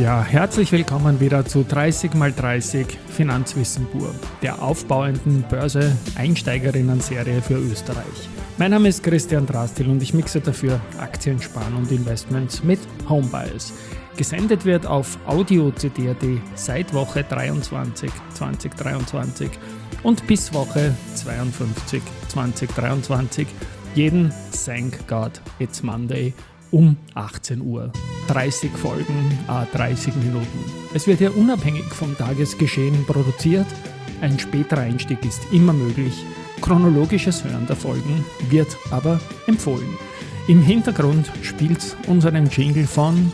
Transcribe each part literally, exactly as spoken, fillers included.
Ja, herzlich willkommen wieder zu dreißig mal dreißig Finanzwissen pur, der aufbauenden Börse-Einsteigerinnen-Serie für Österreich. Mein Name ist Christian Drastil und ich mixe dafür Aktien, Sparen und Investments mit Homebias. Gesendet wird auf audio-c d punkt a t seit Woche dreiundzwanzig zweitausenddreiundzwanzig und bis Woche zweiundfünfzig zweitausenddreiundzwanzig jeden Thank God It's Monday um achtzehn Uhr. dreißig Folgen, ah, dreißig Minuten. Es wird ja unabhängig vom Tagesgeschehen produziert. Ein späterer Einstieg ist immer möglich. Chronologisches Hören der Folgen wird aber empfohlen. Im Hintergrund spielt unseren Jingle von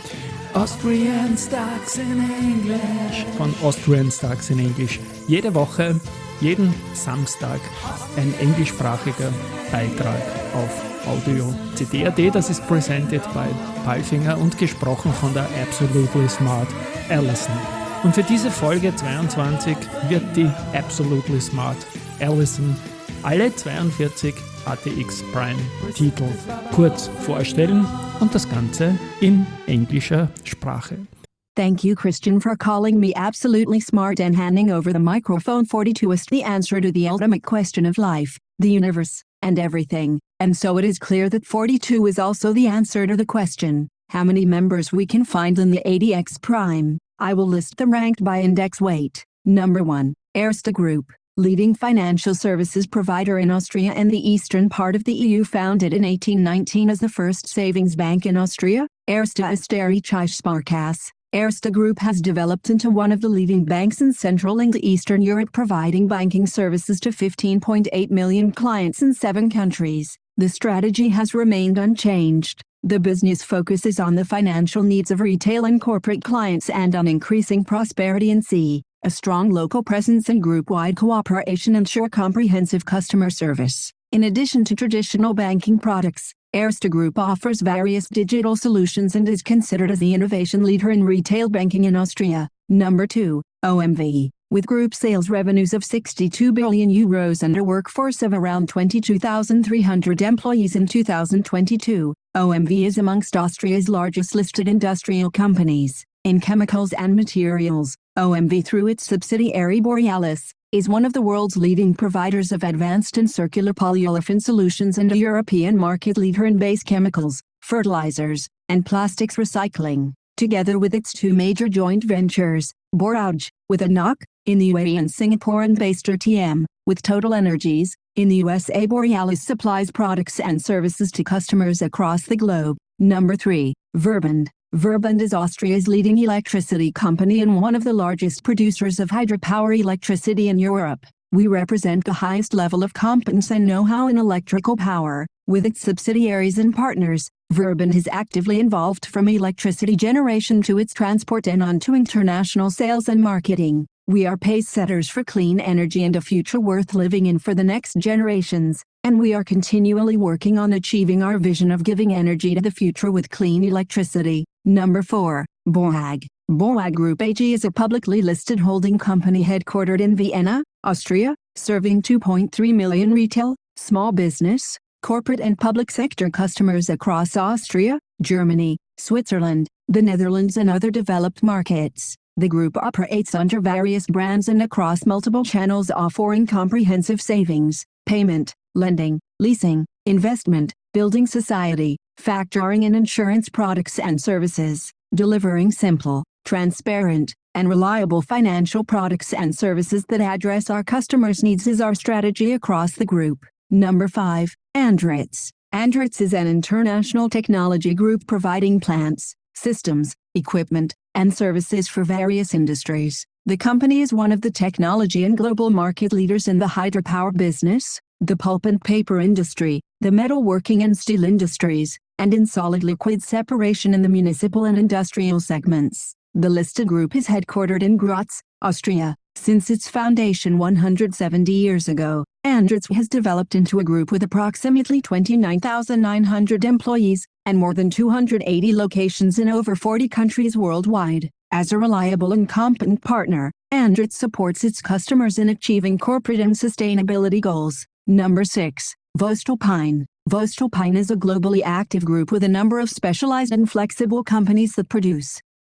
Austrian Stocks in English. Von Austrian Stocks in English. Jede Woche, jeden Samstag ein englischsprachiger Beitrag auf audio-c d punkt a t. Das ist presented by Palfinger und gesprochen von der Absolutely Smart Alison. Und für diese Folge zweiundzwanzig wird die Absolutely Smart Alison alle zweiundvierzig A T X Prime Titel kurz vorstellen und das Ganze in englischer Sprache. Thank you, Christian, for calling me absolutely smart and handing over the microphone. forty-two is the answer to the ultimate question of life, the universe, and everything. And so it is clear that forty-two is also the answer to the question, how many members we can find in the A T X Prime. I will list them ranked by index weight. Number one, Erste Group, leading financial services provider in Austria and the eastern part of the E U, founded in eighteen nineteen as the first savings bank in Austria. Erste Österreichische Sparkasse. Erste Group has developed into one of the leading banks in Central and Eastern Europe, providing banking services to fifteen point eight million clients in seven countries. The strategy has remained unchanged. The business focuses on the financial needs of retail and corporate clients and on increasing prosperity in C. A strong local presence and group-wide cooperation ensure comprehensive customer service. In addition to traditional banking products, Erste Group offers various digital solutions and is considered as the innovation leader in retail banking in Austria. Number two, O M V. With group sales revenues of sixty-two billion euros and a workforce of around twenty-two thousand three hundred employees in two thousand twenty-two, O M V is amongst Austria's largest listed industrial companies. In chemicals and materials, O M V, through its subsidiary Borealis, is one of the world's leading providers of advanced and circular polyolefin solutions and a European market leader in base chemicals, fertilizers, and plastics recycling. Together with its two major joint ventures, Borouge, with A N O C, in the U A E, and Singapore and Baster T M, with Total Energies, in the U S A, Borealis supplies products and services to customers across the globe. Number three, Verbund. Verbund is Austria's leading electricity company and one of the largest producers of hydropower electricity in Europe. We represent the highest level of competence and know-how in electrical power. With its subsidiaries and partners, Verbund is actively involved from electricity generation to its transport and on to international sales and marketing. We are pace setters for clean energy and a future worth living in for the next generations, and we are continually working on achieving our vision of giving energy to the future with clean electricity. Number four, BOAG. BOAG Group A G is a publicly listed holding company headquartered in Vienna, Austria, serving two point three million retail, small business, corporate and public sector customers across Austria, Germany, Switzerland, the Netherlands and other developed markets. The group operates under various brands and across multiple channels, offering comprehensive savings, payment, lending, leasing, investment, building society, factoring and insurance products and services, delivering simple, transparent, and reliable financial products and services that address our customers' needs is our strategy across the group. Number five, Andritz. Andritz is an international technology group providing plants, systems, equipment, and services for various industries. The company is one of the technology and global market leaders in the hydropower business, the pulp and paper industry, the metalworking and steel industries, and in solid liquid separation in the municipal and industrial segments. The listed group is headquartered in Graz, Austria. Since its foundation one hundred seventy years ago, Andritz has developed into a group with approximately twenty-nine thousand nine hundred employees and more than two hundred eighty locations in over forty countries worldwide. As a reliable and competent partner, Andritz supports its customers in achieving corporate and sustainability goals. Number six, voestalpine. voestalpine is a globally active group with a number of specialized and flexible companies that produce,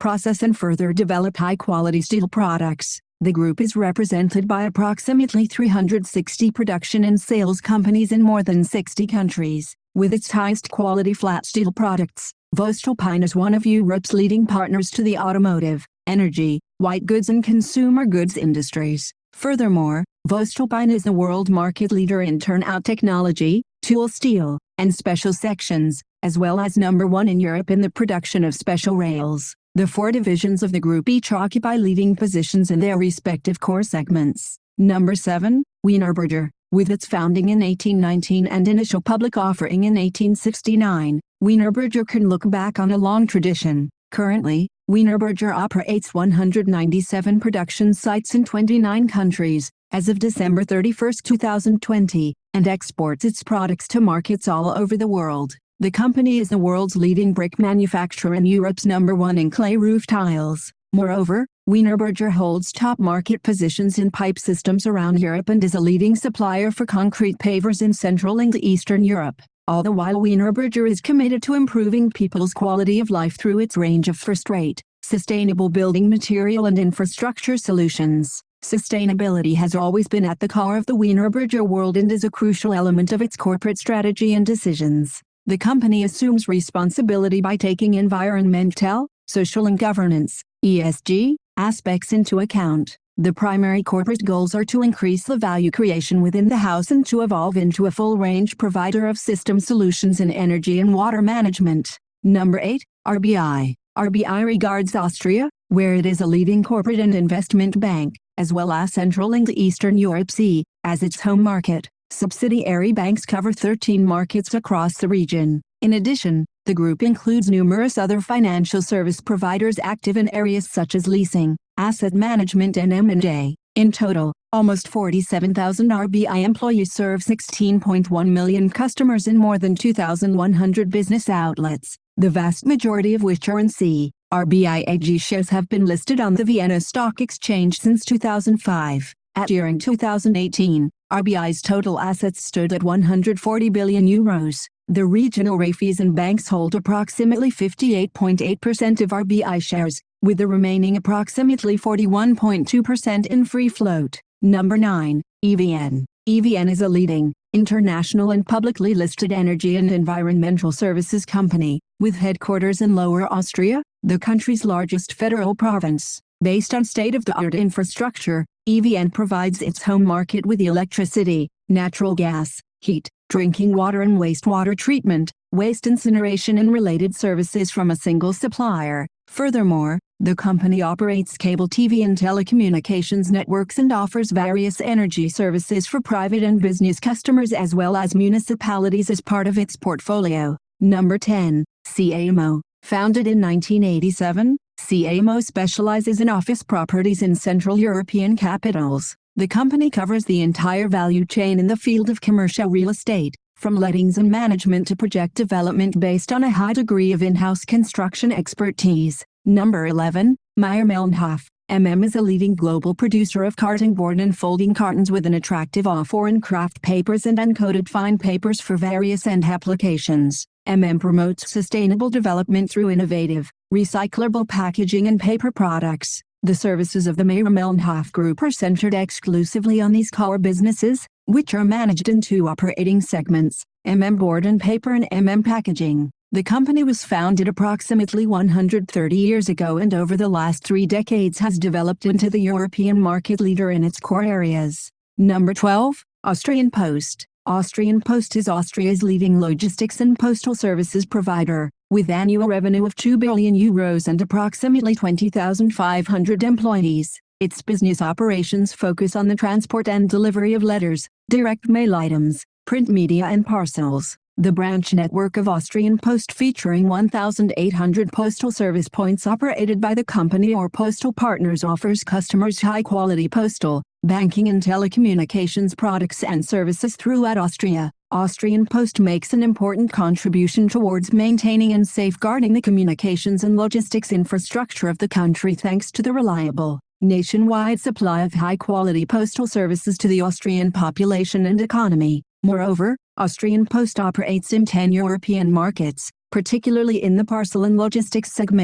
process and further develop high-quality steel products. The group is represented by approximately three hundred sixty production and sales companies in more than sixty countries. With its highest quality flat steel products, voestalpine is one of Europe's leading partners to the automotive, energy, white goods and consumer goods industries. Furthermore, voestalpine is the world market leader in turnout technology, tool steel, and special sections, as well as number one in Europe in the production of special rails. The four divisions of the group each occupy leading positions in their respective core segments. Number seven, Wienerberger. With its founding in eighteen nineteen and initial public offering in eighteen sixty-nine, Wienerberger can look back on a long tradition. Currently, Wienerberger operates one hundred ninety-seven production sites in twenty-nine countries, as of December thirty-first two thousand twenty, and exports its products to markets all over the world. The company is the world's leading brick manufacturer and Europe's number one in clay roof tiles. Moreover, Wienerberger holds top market positions in pipe systems around Europe and is a leading supplier for concrete pavers in Central and Eastern Europe. All the while, Wienerberger is committed to improving people's quality of life through its range of first-rate, sustainable building material and infrastructure solutions. Sustainability has always been at the core of the Wienerberger world and is a crucial element of its corporate strategy and decisions. The company assumes responsibility by taking environmental, social and governance, E S G, aspects into account. The primary corporate goals are to increase the value creation within the house and to evolve into a full-range provider of system solutions in energy and water management. Number eight, R B I. R B I regards Austria, where it is a leading corporate and investment bank, as well as Central and Eastern Europe (C), as its home market. Subsidiary banks cover thirteen markets across the region. In addition, the group includes numerous other financial service providers active in areas such as leasing, asset management and M and A. In total, almost forty-seven thousand R B I employees serve sixteen point one million customers in more than two thousand one hundred business outlets, the vast majority of which are in C. R B I A G shares have been listed on the Vienna Stock Exchange since two thousand five. At year-end two thousand eighteen, R B I's total assets stood at one hundred forty billion euros. The regional Raiffeisen banks hold approximately fifty-eight point eight percent of R B I shares, with the remaining approximately forty-one point two percent in free float. Number nine, E V N. E V N is a leading, international and publicly listed energy and environmental services company, with headquarters in Lower Austria, the country's largest federal province. Based on state-of-the-art infrastructure, E V N provides its home market with electricity, natural gas, heat, drinking water and wastewater treatment, waste incineration and related services from a single supplier. Furthermore, the company operates cable T V and telecommunications networks and offers various energy services for private and business customers as well as municipalities as part of its portfolio. Number ten, C A M O. Founded in nineteen eighty-seven, C A M O specializes in office properties in Central European capitals. The company covers the entire value chain in the field of commercial real estate, from lettings and management to project development based on a high degree of in-house construction expertise. Number eleven, Mayr-Melnhof. M M is a leading global producer of carton board and folding cartons with an attractive offer in craft papers and uncoated fine papers for various end applications. M M promotes sustainable development through innovative, recyclable packaging and paper products. The services of the Mayr-Melnhof Group are centered exclusively on these core businesses, which are managed in two operating segments, M M Board and Paper and M M Packaging. The company was founded approximately one hundred thirty years ago and over the last three decades has developed into the European market leader in its core areas. Number twelve, Austrian Post. Austrian Post is Austria's leading logistics and postal services provider, with annual revenue of two billion euros and approximately twenty thousand five hundred employees. Its business operations focus on the transport and delivery of letters, direct mail items, print media and parcels. The branch network of Austrian Post featuring one thousand eight hundred postal service points operated by the company or postal partners offers customers high-quality postal, banking and telecommunications products and services throughout Austria. Austrian Post makes an important contribution towards maintaining and safeguarding the communications and logistics infrastructure of the country thanks to the reliable, nationwide supply of high-quality postal services to the Austrian population and economy. Moreover, Austrian Post operates in ten European markets, particularly in the parcel and logistics segment.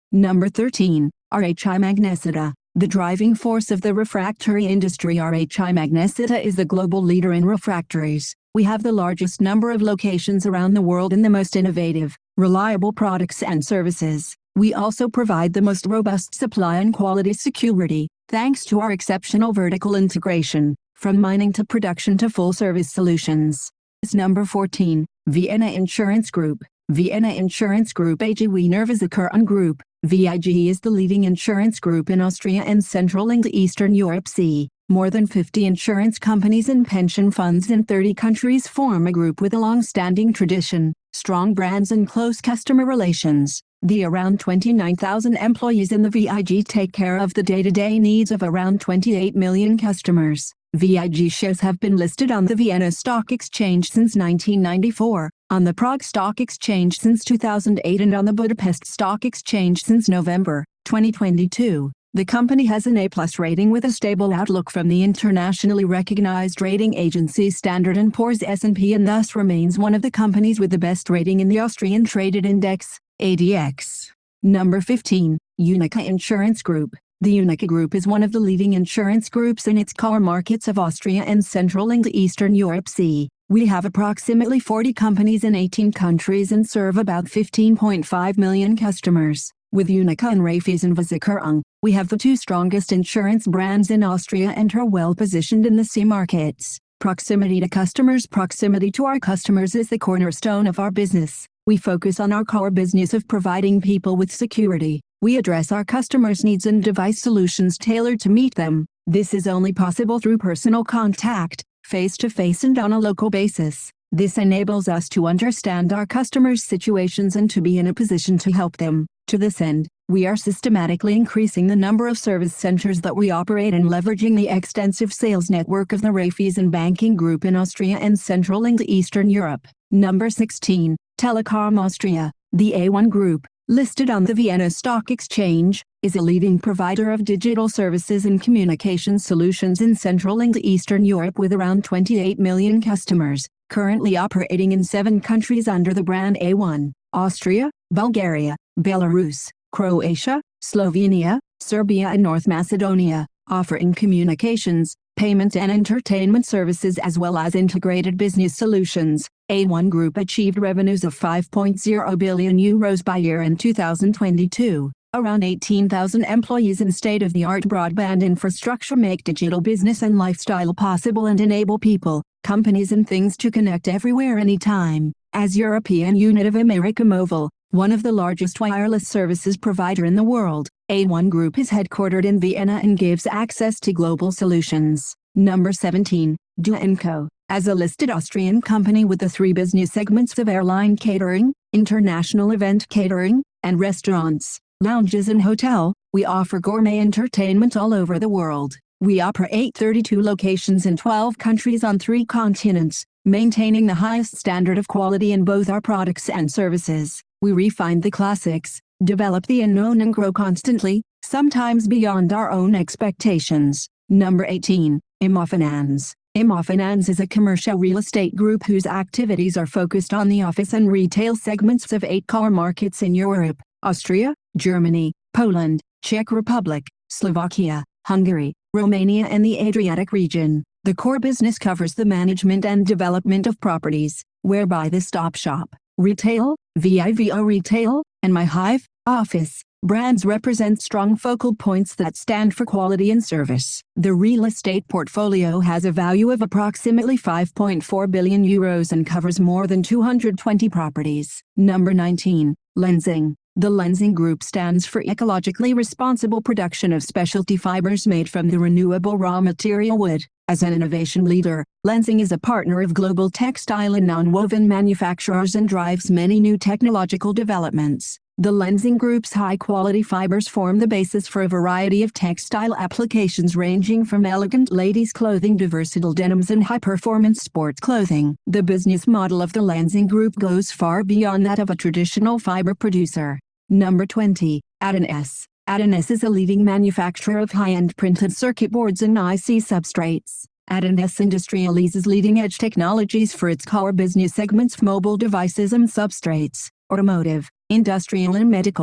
Number thirteen. R H I Magnesita. The driving force of the refractory industry. R H I Magnesita is the global leader in refractories. We have the largest number of locations around the world and the most innovative, reliable products and services. We also provide the most robust supply and quality security, thanks to our exceptional vertical integration, from mining to production to full-service solutions. Number fourteen. Vienna Insurance Group. Vienna Insurance Group A G Wiener Versicherung Group. V I G is the leading insurance group in Austria and Central and Eastern Europe. See, more than fifty insurance companies and pension funds in thirty countries form a group with a long-standing tradition, strong brands and close customer relations. The around twenty-nine thousand employees in the V I G take care of the day-to-day needs of around twenty-eight million customers. V I G shares have been listed on the Vienna Stock Exchange since nineteen ninety-four, on the Prague Stock Exchange since two thousand eight and on the Budapest Stock Exchange since November twenty twenty-two. The company has an A plus rating with a stable outlook from the internationally recognized rating agency Standard and Poor's S and P and thus remains one of the companies with the best rating in the Austrian Traded Index, A D X. Number fifteen. Unica Insurance Group. The Unica Group is one of the leading insurance groups in its core markets of Austria and Central and Eastern Europe. See, we have approximately forty companies in eighteen countries and serve about fifteen point five million customers. With Unica and Raiffeisen Versicherung, we have the two strongest insurance brands in Austria and are well positioned in the C markets. Proximity to customers. Proximity to our customers is the cornerstone of our business. We focus on our core business of providing people with security. We address our customers' needs and devise solutions tailored to meet them. This is only possible through personal contact, face-to-face and on a local basis. This enables us to understand our customers' situations and to be in a position to help them. To this end, we are systematically increasing the number of service centers that we operate and leveraging the extensive sales network of the Raiffeisen Banking Group in Austria and Central and Eastern Europe. Number sixteen. Telekom Austria. The A one Group, listed on the Vienna Stock Exchange, is a leading provider of digital services and communication solutions in Central and Eastern Europe with around twenty-eight million customers, currently operating in seven countries under the brand A one: Austria, Bulgaria, Belarus, Croatia, Slovenia, Serbia and North Macedonia, offering communications, payment and entertainment services as well as integrated business solutions. A one Group achieved revenues of five point zero billion euros by year in two thousand twenty-two. Around eighteen thousand employees and state-of-the-art broadband infrastructure make digital business and lifestyle possible and enable people, companies and things to connect everywhere anytime. As European unit of America Mobile, one of the largest wireless services provider in the world, A one Group is headquartered in Vienna and gives access to global solutions. Number seventeen. D and Co. As a listed Austrian company with the three business segments of airline catering, international event catering, and restaurants, lounges and hotel, we offer gourmet entertainment all over the world. We operate thirty-two locations in twelve countries on three continents, maintaining the highest standard of quality in both our products and services. We refine the classics, develop the unknown and grow constantly, sometimes beyond our own expectations. Number eighteen. Immofinanz. Immofinanz is a commercial real estate group whose activities are focused on the office and retail segments of eight core markets in Europe: Austria, Germany, Poland, Czech Republic, Slovakia, Hungary, Romania and the Adriatic region. The core business covers the management and development of properties, whereby the Stop Shop, Retail, Vivo Retail, and MyHive, Office, brands represent strong focal points that stand for quality and service. The real estate portfolio has a value of approximately five point four billion euros and covers more than two hundred twenty properties. Number nineteen. Lenzing. The Lenzing Group stands for ecologically responsible production of specialty fibers made from the renewable raw material wood. As an innovation leader, Lenzing is a partner of global textile and nonwoven manufacturers and drives many new technological developments. The Lenzing Group's high-quality fibers form the basis for a variety of textile applications ranging from elegant ladies' clothing to versatile denims and high-performance sports clothing. The business model of the Lenzing Group goes far beyond that of a traditional fiber producer. Number twenty. Adans. Adans is a leading manufacturer of high-end printed circuit boards and I C substrates. Adans industrializes leading-edge technologies for its core business segments: mobile devices and substrates, automotive, industrial and medical.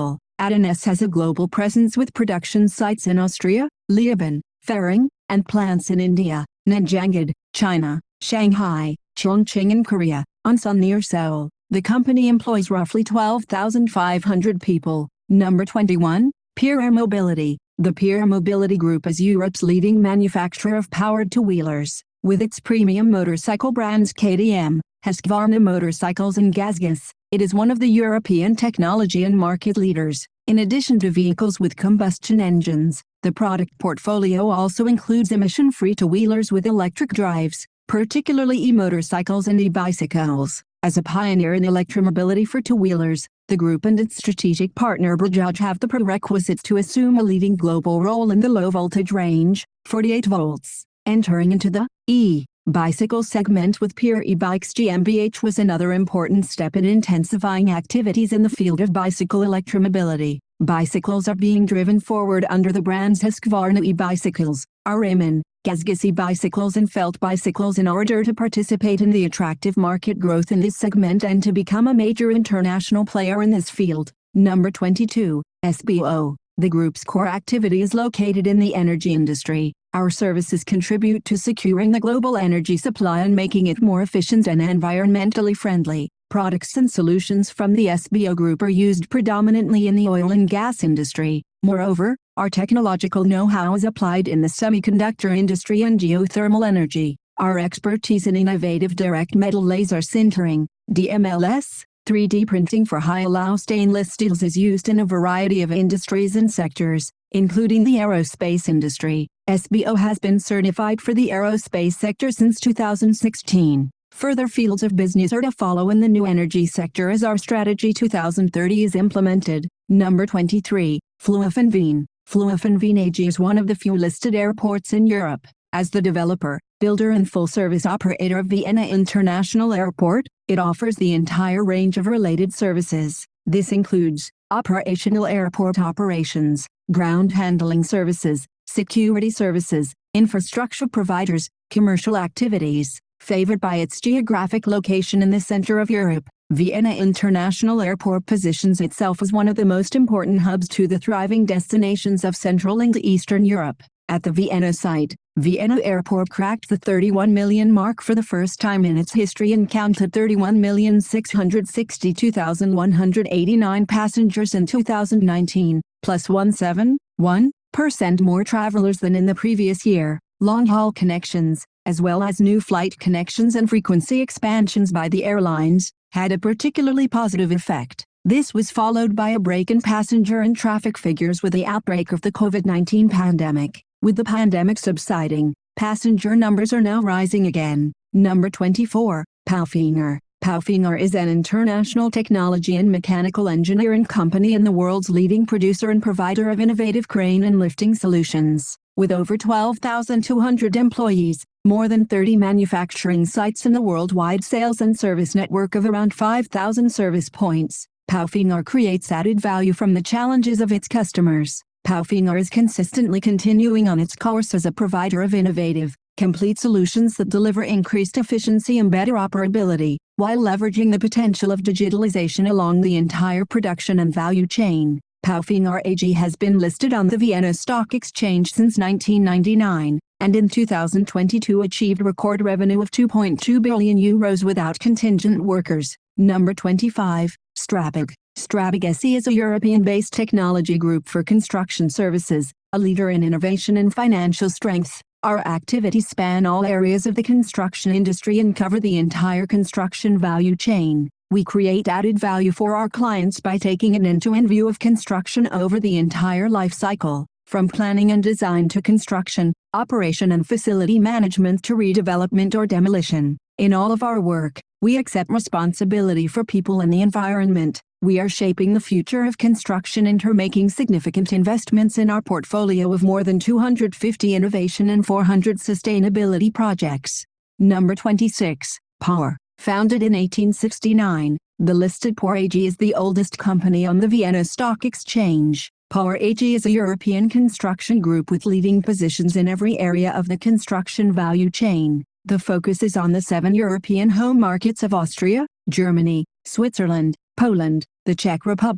Adonis has a global presence with production sites in Austria, Leoben, Ferring, and plants in India, Nanjangud, China, Shanghai, Chongqing in Korea, Ansan near Seoul. The company employs roughly twelve thousand five hundred people. Number twenty-one, Peer Air Mobility. The Peer Air Mobility Group is Europe's leading manufacturer of powered two-wheelers, with its premium motorcycle brands K T M, Husqvarna Motorcycles and GasGas. It is one of the European technology and market leaders. In addition to vehicles with combustion engines, the product portfolio also includes emission-free two-wheelers with electric drives, particularly e-motorcycles and e-bicycles. As a pioneer in electromobility for two-wheelers, the group and its strategic partner Bajaj have the prerequisites to assume a leading global role in the low-voltage range, forty-eight volts. Entering into the e-bicycle segment with Peer e-bikes GmbH was another important step in intensifying activities in the field of bicycle electromobility. Bicycles are being driven forward under the brands Husqvarna e-bicycles, Araman, GasGas e-bicycles and Felt bicycles in order to participate in the attractive market growth in this segment and to become a major international player in this field. Number twenty-two, S B O. The group's core activity is located in the energy industry. Our services contribute to securing the global energy supply and making it more efficient and environmentally friendly. Products and solutions from the S B O Group are used predominantly in the oil and gas industry. Moreover, our technological know-how is applied in the semiconductor industry and geothermal energy. Our expertise in innovative direct metal laser sintering, D M L S, three D printing for high-alloy stainless steels is used in a variety of industries and sectors, including the aerospace industry. S B O has been certified for the aerospace sector since two thousand sixteen. Further fields of business are to follow in the new energy sector as our Strategy two thousand thirty is implemented. Number twenty-three, Fluofinveen. Fluofinveen A G is one of the few listed airports in Europe. As the developer, builder and full-service operator of Vienna International Airport, it offers the entire range of related services. This includes operational airport operations, ground handling services, security services, infrastructure providers, commercial activities. Favored by its geographic location in the center of Europe, Vienna International Airport positions itself as one of the most important hubs to the thriving destinations of Central and Eastern Europe. At the Vienna site, Vienna Airport cracked the thirty-one million mark for the first time in its history and counted thirty-one million six hundred sixty-two thousand one hundred eighty-nine passengers in two thousand nineteen, plus one point seven one percent more travelers than in the previous year. Long-haul connections, as well as new flight connections and frequency expansions by the airlines, had a particularly positive effect. This was followed by a break in passenger and traffic figures with the outbreak of the COVID nineteen pandemic. With the pandemic subsiding, passenger numbers are now rising again. Number twenty-four, Palfinger. Palfinger is an international technology and mechanical engineering company and the world's leading producer and provider of innovative crane and lifting solutions. With over twelve thousand two hundred employees, more than thirty manufacturing sites and a worldwide sales and service network of around five thousand service points, Palfinger creates added value from the challenges of its customers. Palfinger is consistently continuing on its course as a provider of innovative, complete solutions that deliver increased efficiency and better operability, while leveraging the potential of digitalization along the entire production and value chain. Palfinger A G has been listed on the Vienna Stock Exchange since nineteen ninety-nine, and in two thousand twenty-two achieved record revenue of two point two billion euros without contingent workers. Number twenty-five, Strabag. Strabag S E is a European-based technology group for construction services, a leader in innovation and financial strength. Our activities span all areas of the construction industry and cover the entire construction value chain. We create added value for our clients by taking an end-to-end view of construction over the entire life cycle, from planning and design to construction, operation and facility management to redevelopment or demolition. In all of our work, we accept responsibility for people and the environment. We are shaping the future of construction and are making significant investments in our portfolio of more than two hundred fifty innovation and four hundred sustainability projects. Number twenty-six, Power. Founded in eighteen sixty-nine, the listed Power A G is the oldest company on the Vienna Stock Exchange. Power A G is a European construction group with leading positions in every area of the construction value chain. The focus is on the seven European home markets of Austria, Germany, Switzerland, Poland, the Czech Republic,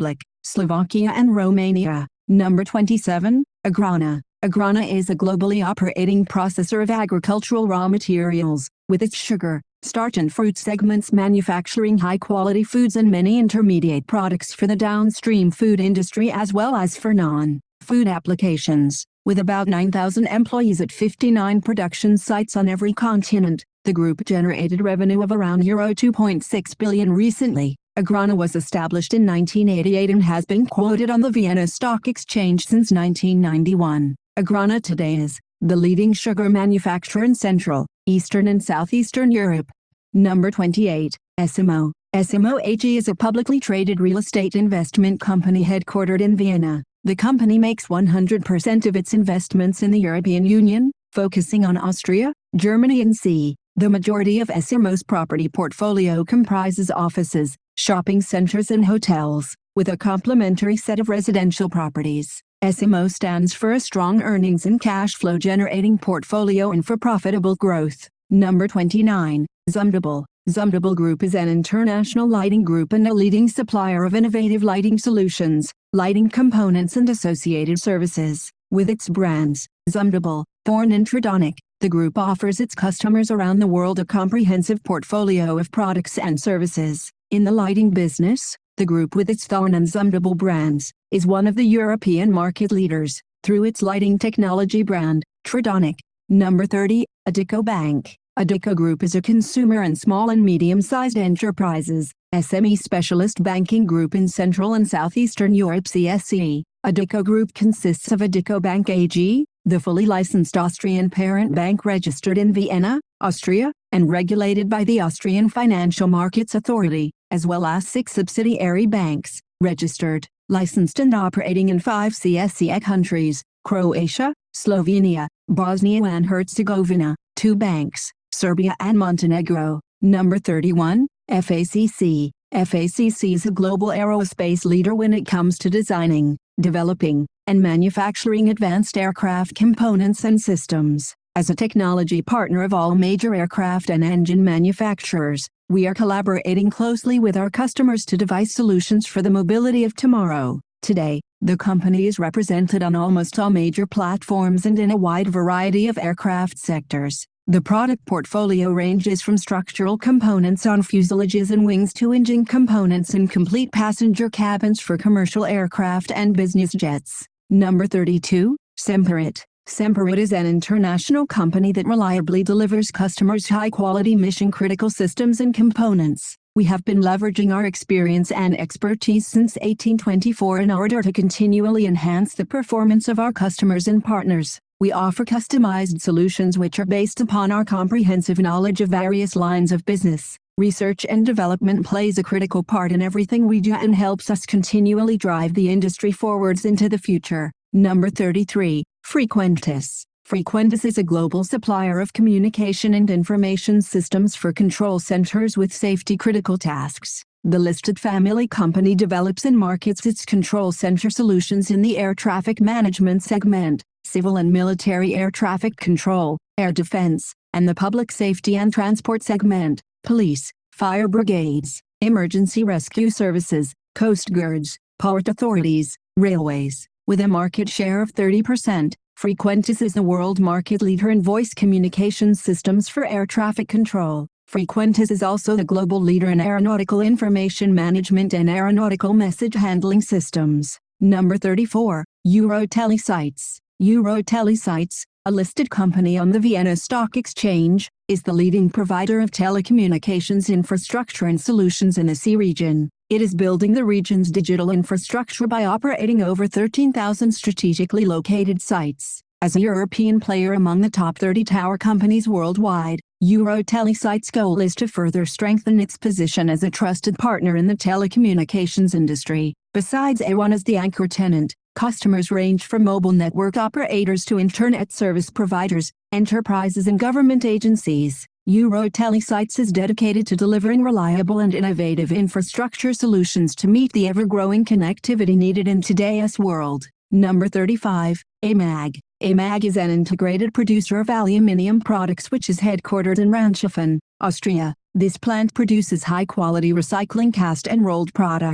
Slovakia and Romania. Number twenty-seven, Agrana. Agrana is a globally operating processor of agricultural raw materials, with its sugar, starch and fruit segments manufacturing high-quality foods and many intermediate products for the downstream food industry as well as for non-food applications. With about nine thousand employees at fifty-nine production sites on every continent, the group generated revenue of around euro two point six billion recently. Agrana was established in nineteen eighty-eight and has been quoted on the Vienna Stock Exchange since nineteen ninety-one. Agrana today is the leading sugar manufacturer in Central, Eastern and Southeastern Europe. Number twenty-eight, S M O. S M O A G is a publicly traded real estate investment company headquartered in Vienna. The company makes one hundred percent of its investments in the European Union, focusing on Austria, Germany and C. The majority of S M O's property portfolio comprises offices, shopping centers and hotels, with a complementary set of residential properties. S M O stands for a strong earnings and cash flow generating portfolio and for profitable growth. Number twenty-nine, Zumtobel. Zumtobel Group is an international lighting group and a leading supplier of innovative lighting solutions, lighting components and associated services. With its brands, Zumtobel, Thorn and Tridonic, the group offers its customers around the world a comprehensive portfolio of products and services. In the lighting business, the group with its Thorn and Zumtobel brands, is one of the European market leaders, through its lighting technology brand, Tridonic. Number thirty, Addiko Bank. Addiko Group is a consumer and small and medium-sized enterprises, S M E specialist banking group in Central and Southeastern Europe C S E. Addiko Group consists of Addiko Bank A G, the fully licensed Austrian parent bank registered in Vienna, Austria, and regulated by the Austrian Financial Markets Authority, as well as six subsidiary banks, registered, licensed and operating in five C S E countries, Croatia, Slovenia, Bosnia and Herzegovina, two banks, Serbia and Montenegro. Number thirty-one, F A C C. F A C C is a global aerospace leader when it comes to designing, developing, and manufacturing advanced aircraft components and systems. As a technology partner of all major aircraft and engine manufacturers, we are collaborating closely with our customers to devise solutions for the mobility of tomorrow. Today, the company is represented on almost all major platforms and in a wide variety of aircraft sectors. The product portfolio ranges from structural components on fuselages and wings to engine components and complete passenger cabins for commercial aircraft and business jets. Number thirty-two, Semperit. Semperit is an international company that reliably delivers customers high-quality mission-critical systems and components. We have been leveraging our experience and expertise since eighteen twenty-four in order to continually enhance the performance of our customers and partners. We offer customized solutions which are based upon our comprehensive knowledge of various lines of business. Research and development plays a critical part in everything we do and helps us continually drive the industry forwards into the future. Number thirty-three, Frequentis. Frequentis is a global supplier of communication and information systems for control centers with safety-critical tasks. The listed family company develops and markets its control center solutions in the air traffic management segment, civil and military air traffic control, air defense, and the public safety and transport segment, police, fire brigades, emergency rescue services, coast guards, port authorities, railways. With a market share of thirty percent, Frequentis is the world market leader in voice communication systems for air traffic control. Frequentis is also the global leader in aeronautical information management and aeronautical message handling systems. Number thirty-four, Eurotelesytes. Eurotelesytes, a listed company on the Vienna Stock Exchange, is the leading provider of telecommunications infrastructure and solutions in the C region. It is building the region's digital infrastructure by operating over thirteen thousand strategically located sites. As a European player among the top thirty tower companies worldwide, Eurotelesytes' goal is to further strengthen its position as a trusted partner in the telecommunications industry. Besides A one as the anchor tenant, customers range from mobile network operators to internet service providers, enterprises and government agencies. Eurotelesytes is dedicated to delivering reliable and innovative infrastructure solutions to meet the ever-growing connectivity needed in today's world. Number thirty-five, A M A G. A M A G is an integrated producer of aluminium products which is headquartered in Ranshofen, Austria. This plant produces high-quality recycling cast and rolled products.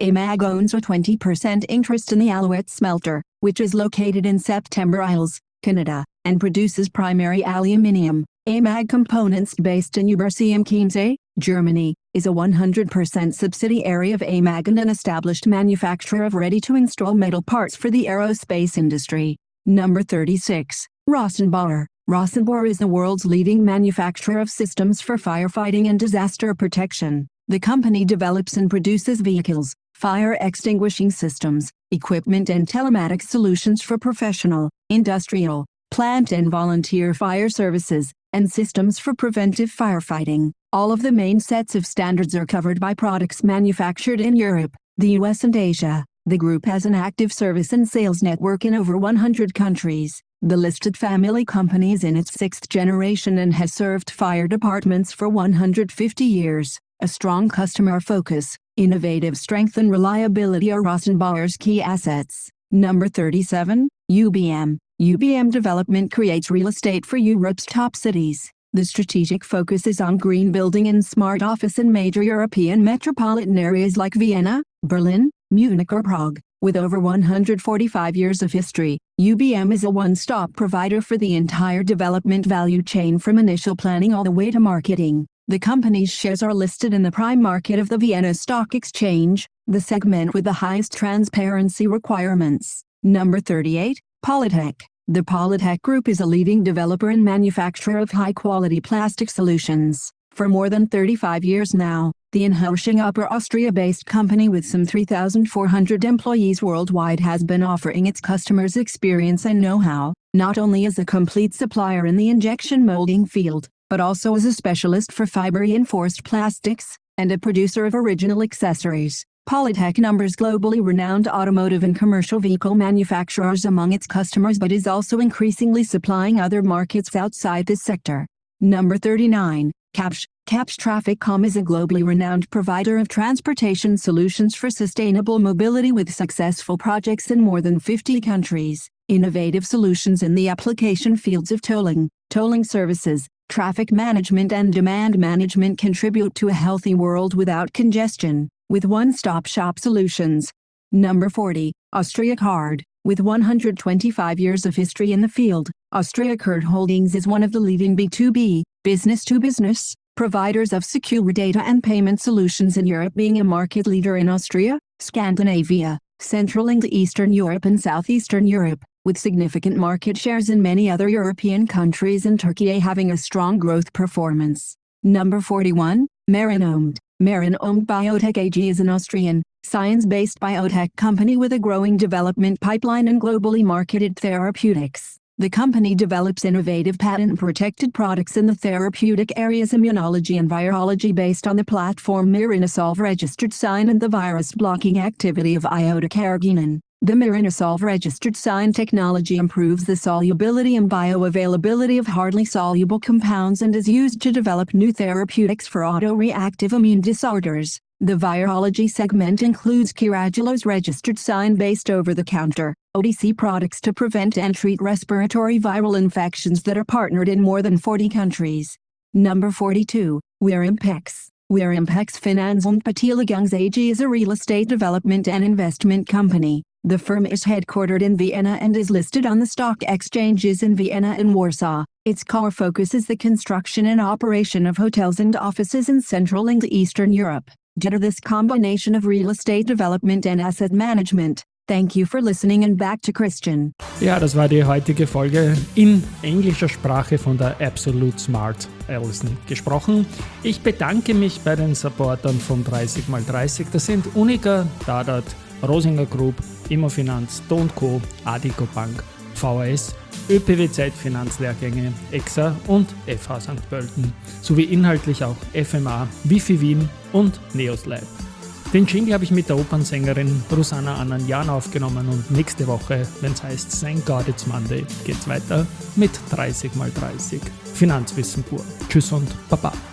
A M A G owns a twenty percent interest in the Alouette smelter, which is located in September Isles, Canada, and produces primary aluminium. A M A G Components, based in Übersee am Chiemsee, Germany, is a one hundred percent subsidiary of A M A G and an established manufacturer of ready-to-install metal parts for the aerospace industry. Number thirty-six. Rosenbauer. Rosenbauer is the world's leading manufacturer of systems for firefighting and disaster protection. The company develops and produces vehicles, fire extinguishing systems, equipment and telematics solutions for professional, industrial, plant and volunteer fire services, and systems for preventive firefighting. All of the main sets of standards are covered by products manufactured in Europe, the U S and Asia. The group has an active service and sales network in over one hundred countries. The listed family company is in its sixth generation and has served fire departments for one hundred fifty years. A strong customer focus, innovative strength and reliability are Rosenbauer's key assets. Number thirty-seven. U B M. U B M Development creates real estate for Europe's top cities. The strategic focus is on green building and smart office in major European metropolitan areas like Vienna, Berlin, Munich or Prague. With over one hundred forty-five years of history, U B M is a one-stop provider for the entire development value chain from initial planning all the way to marketing. The company's shares are listed in the prime market of the Vienna Stock Exchange, the segment with the highest transparency requirements. Number thirty-eight. Polytech. The Polytech Group is a leading developer and manufacturer of high-quality plastic solutions. For more than thirty-five years now, the Inhousing Upper Austria-based company with some three thousand four hundred employees worldwide has been offering its customers experience and know-how, not only as a complete supplier in the injection molding field, but also as a specialist for fiber-reinforced plastics, and a producer of original accessories. Polytech numbers globally renowned automotive and commercial vehicle manufacturers among its customers but is also increasingly supplying other markets outside this sector. Number thirty-nine. Kapsch. Kapsch Traffic.com is a globally renowned provider of transportation solutions for sustainable mobility with successful projects in more than fifty countries. Innovative solutions in the application fields of tolling, tolling services, traffic management and demand management contribute to a healthy world without congestion, with one-stop-shop solutions. Number forty. Austria Card. With one hundred twenty-five years of history in the field, Austria Card Holdings is one of the leading B two B, business-to-business, providers of secure data and payment solutions in Europe, being a market leader in Austria, Scandinavia, Central and Eastern Europe and Southeastern Europe, with significant market shares in many other European countries and Turkey having a strong growth performance. Number forty-one. Marinomed. Marinomed Biotech A G is an Austrian, science-based biotech company with a growing development pipeline and globally marketed therapeutics. The company develops innovative patent-protected products in the therapeutic areas immunology and virology based on the platform Marinosolv registered sign and the virus-blocking activity of iota-carrageenan. The Marinosolv registered sign technology improves the solubility and bioavailability of hardly soluble compounds and is used to develop new therapeutics for autoreactive immune disorders. The virology segment includes Carragelose registered sign based over-the-counter, O T C products to prevent and treat respiratory viral infections that are partnered in more than forty countries. Number forty-two. Wirimpex. Wirimpex Finanz und Beteiligungen A G is a real estate development and investment company. The firm is headquartered in Vienna and is listed on the stock exchanges in Vienna and Warsaw. Its core focus is the construction and operation of hotels and offices in Central and Eastern Europe. Due to this combination of real estate development and asset management. Thank you for listening and back to Christian. Ja, das war die heutige Folge in englischer Sprache von der Absolute Smart Allison gesprochen. Ich bedanke mich bei den Supportern von dreißig mal dreißig. Das sind Unica, Dadat, Rosinger Group, Immofinanz, Do und Co, Adico Bank, V A S, ÖPWZ Finanzlehrgänge, E X A und F H Sankt Pölten, sowie inhaltlich auch F M A, Wifi Wien und Neos Lab. Den Jingle habe ich mit der Opernsängerin Rosanna Ananjan aufgenommen und nächste Woche, wenn es heißt Thank God It's Monday, geht's weiter mit dreißig mal dreißig Finanzwissen pur. Tschüss und Baba.